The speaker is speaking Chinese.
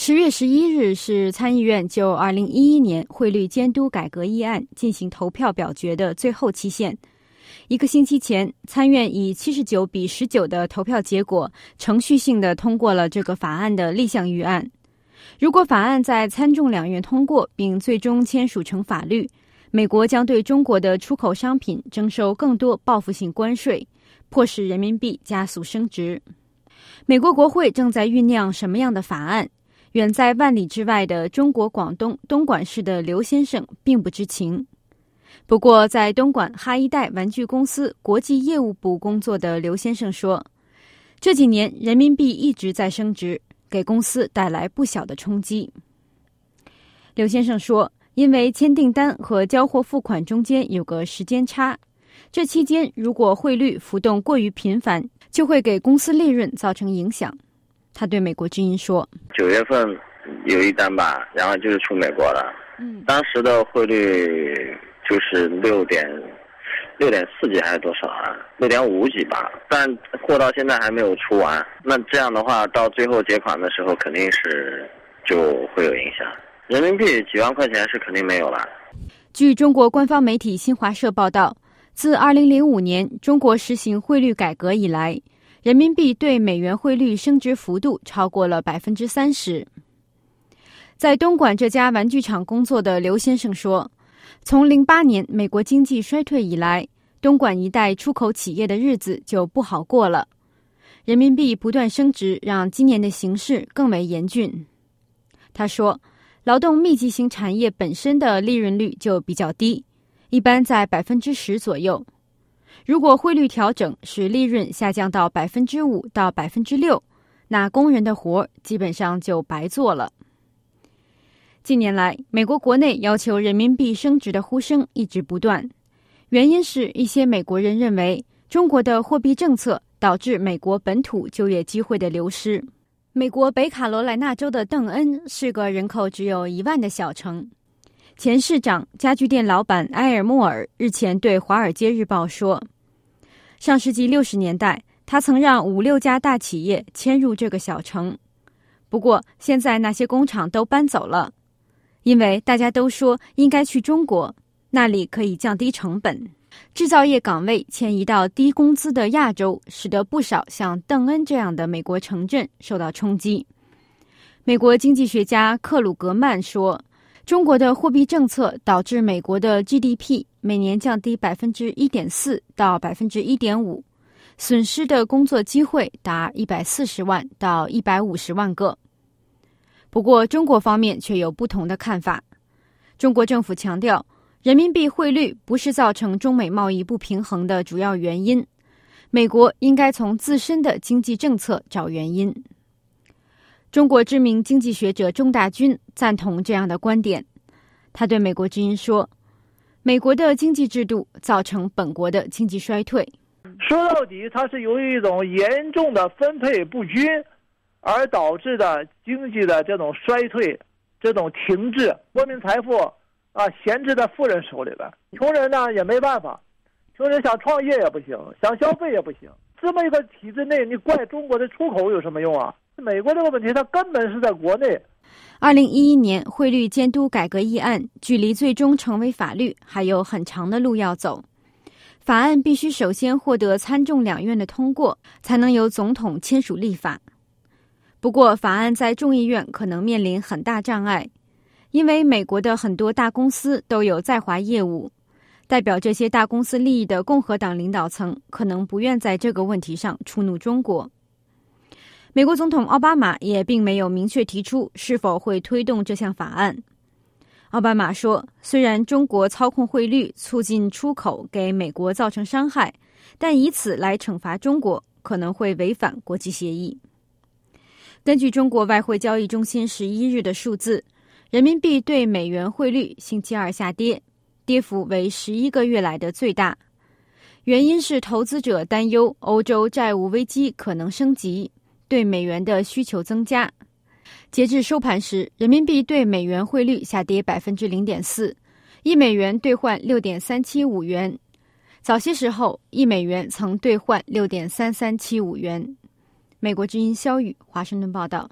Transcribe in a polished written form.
10月11日是参议院就2011年汇率监督改革议案进行投票表决的最后期限。1个星期前，参院以79比19的投票结果，程序性地通过了这个法案的立项预案。如果法案在参众两院通过并最终签署成法律，美国将对中国的出口商品征收更多报复性关税，迫使人民币加速升值。美国国会正在酝酿什么样的法案？远在万里之外的中国广东东莞市的刘先生并不知情。不过，在东莞哈一代玩具公司国际业务部工作的刘先生说，这几年人民币一直在升值，给公司带来不小的冲击。刘先生说，因为签订单和交货付款中间有个时间差，这期间如果汇率浮动过于频繁，就会给公司利润造成影响。他对美国之音说 ，9月份有一单吧，然后就是出美国了。当时的汇率就是6.4几还是多少啊？6.5几吧，但货到现在还没有出完。那这样的话，到最后结款的时候，肯定是就会有影响。人民币几万块钱是肯定没有了。 据中国官方媒体新华社报道，自2005年中国实行汇率改革以来，人民币对美元汇率升值幅度超过了30%。在东莞这家玩具厂工作的刘先生说，从08年美国经济衰退以来，东莞一带出口企业的日子就不好过了。人民币不断升值，让今年的形势更为严峻。他说，劳动密集型产业本身的利润率就比较低，一般在10%左右。如果汇率调整使利润下降到5%到6%，那工人的活基本上就白做了。近年来，美国国内要求人民币升值的呼声一直不断，原因是一些美国人认为中国的货币政策导致美国本土就业机会的流失。美国北卡罗来纳州的邓恩是个人口只有1万的小城。前市长、家具店老板埃尔莫尔日前对《华尔街日报》说，上世纪60年代，他曾让5、6家大企业迁入这个小城。不过，现在那些工厂都搬走了，因为大家都说应该去中国，那里可以降低成本。制造业岗位迁移到低工资的亚洲，使得不少像邓恩这样的美国城镇受到冲击。美国经济学家克鲁格曼说，中国的货币政策导致美国的 GDP 每年降低 1.4% 到 1.5%， 损失的工作机会达140万到150万个。不过中国方面却有不同的看法。中国政府强调，人民币汇率不是造成中美贸易不平衡的主要原因，美国应该从自身的经济政策找原因。中国知名经济学者钟大军赞同这样的观点。他对美国之音说，美国的经济制度造成本国的经济衰退。 说到底，它是由于一种严重的分配不均而导致的经济的这种衰退，这种停滞，国民财富闲置在富人手里边，穷人呢也没办法，穷人想创业也不行，想消费也不行。这么一个体制内，你怪中国的出口有什么用啊？美国这个问题它根本是在国内。 2011年汇率监督改革议案距离最终成为法律还有很长的路要走。法案必须首先获得参众两院的通过，才能由总统签署立法。不过法案在众议院可能面临很大障碍，因为美国的很多大公司都有在华业务，代表这些大公司利益的共和党领导层可能不愿在这个问题上触怒中国。美国总统奥巴马也并没有明确提出是否会推动这项法案。奥巴马说，虽然中国操控汇率促进出口给美国造成伤害，但以此来惩罚中国可能会违反国际协议。根据中国外汇交易中心11日的数字，人民币对美元汇率星期二下跌，跌幅为11个月来的最大。原因是投资者担忧欧洲债务危机可能升级，对美元的需求增加。截至收盘时，人民币对美元汇率下跌 0.4%， 1美元兑换 6.375 元。早些时候1美元曾兑换 6.3375 元。美国之音肖宇华盛顿报道。